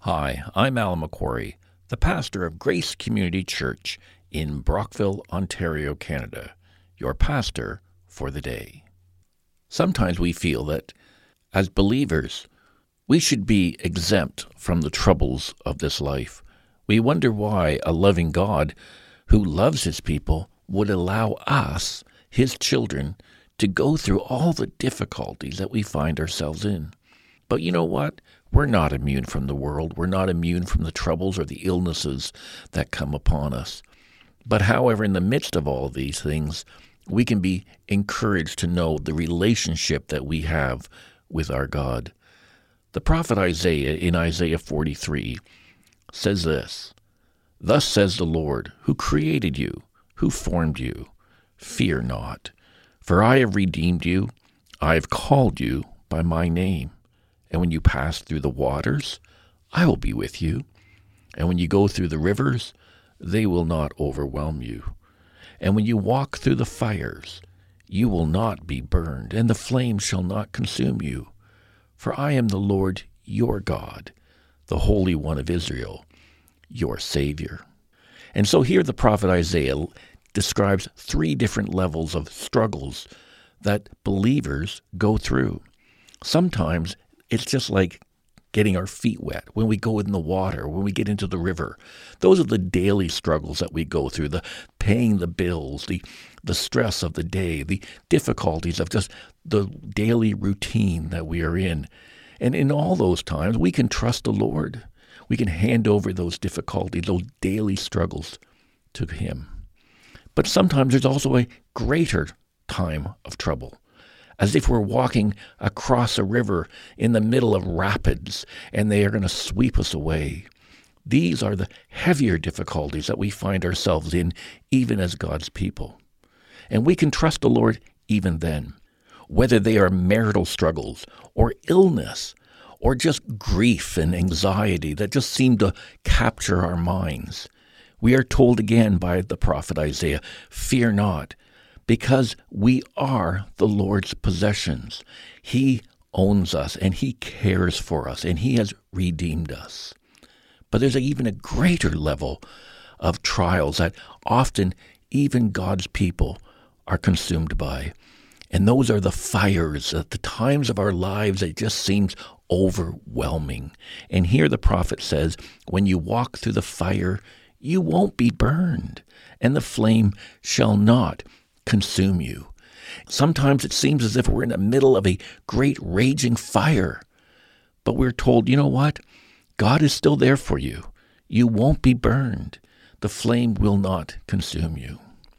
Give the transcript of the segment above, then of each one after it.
Hi, I'm Alan McQuarrie, the pastor of Grace Community Church in Brockville, Ontario, Canada, your pastor for the day. Sometimes we feel that, as believers, we should be exempt from the troubles of this life. We wonder why a loving God who loves his people would allow us, his children, to go through all the difficulties that we find ourselves in. But you know what? We're not immune from the world. We're not immune from the troubles or the illnesses that come upon us. But however, in the midst of all of these things, we can be encouraged to know the relationship that we have with our God. The prophet Isaiah in Isaiah 43 says this, "Thus says the Lord, who created you, who formed you. Fear not, for I have redeemed you. I have called you by my name. And when you pass through the waters, I will be with you. And when you go through the rivers, they will not overwhelm you. And when you walk through the fires, you will not be burned, and the flames shall not consume you. For I am the Lord your God, the Holy One of Israel, your Savior." And so here the prophet Isaiah describes three different levels of struggles that believers go through. Sometimes it's just like getting our feet wet when we go in the water, when we get into the river. Those are the daily struggles that we go through, the paying the bills, the stress of the day, the difficulties of just the daily routine that we are in. And in all those times, we can trust the Lord. We can hand over those difficulties, those daily struggles to him. But sometimes there's also a greater time of trouble, as if we're walking across a river in the middle of rapids and they are going to sweep us away. These are the heavier difficulties that we find ourselves in, even as God's people. And we can trust the Lord even then, whether they are marital struggles or illness or just grief and anxiety that just seem to capture our minds. We are told again by the prophet Isaiah, "Fear not, because we are the Lord's possessions. He owns us, and he cares for us, and he has redeemed us." But there's even a greater level of trials that often even God's people are consumed by. And those are the fires at the times of our lives that just seems overwhelming. And here the prophet says, when you walk through the fire, you won't be burned, and the flame shall not consume you. Sometimes it seems as if we're in the middle of a great raging fire, but we're told, you know what? God is still there for you. You won't be burned. The flame will not consume you.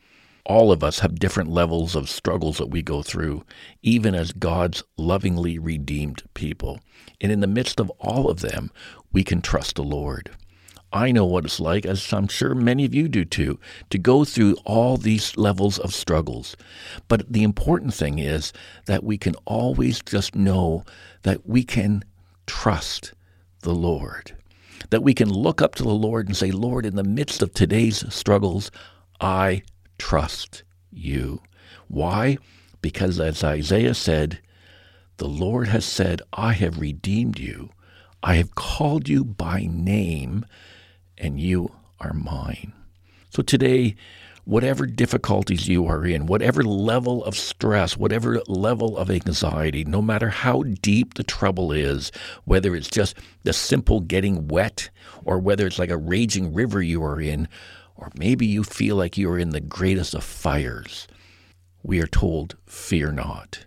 All of us have different levels of struggles that we go through, even as God's lovingly redeemed people. And in the midst of all of them, we can trust the Lord. I know what it's like, as I'm sure many of you do too, to go through all these levels of struggles. But the important thing is that we can always just know that we can trust the Lord, that we can look up to the Lord and say, "Lord, in the midst of today's struggles, I trust you." Why? Because as Isaiah said, the Lord has said, "I have redeemed you. I have called you by name, and you are mine." So today, whatever difficulties you are in, whatever level of stress, whatever level of anxiety, no matter how deep the trouble is, whether it's just the simple getting wet, or whether it's like a raging river you are in, or maybe you feel like you are in the greatest of fires, we are told, fear not,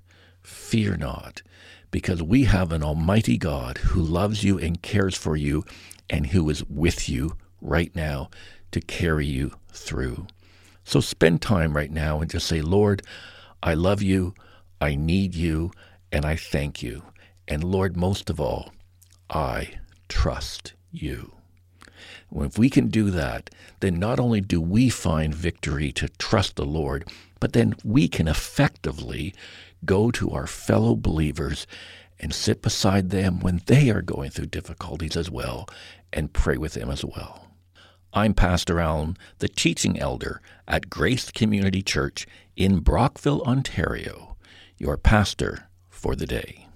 because we have an almighty God who loves you and cares for you, and who is with you right now to carry you through. So spend time right now and just say, "Lord, I love you, I need you, and I thank you. And Lord, most of all, I trust you." If we can do that, then not only do we find victory to trust the Lord, but then we can effectively go to our fellow believers and sit beside them when they are going through difficulties as well, and pray with them as well. I'm Pastor Alan, the teaching elder at Grace Community Church in Brockville, Ontario, your pastor for the day.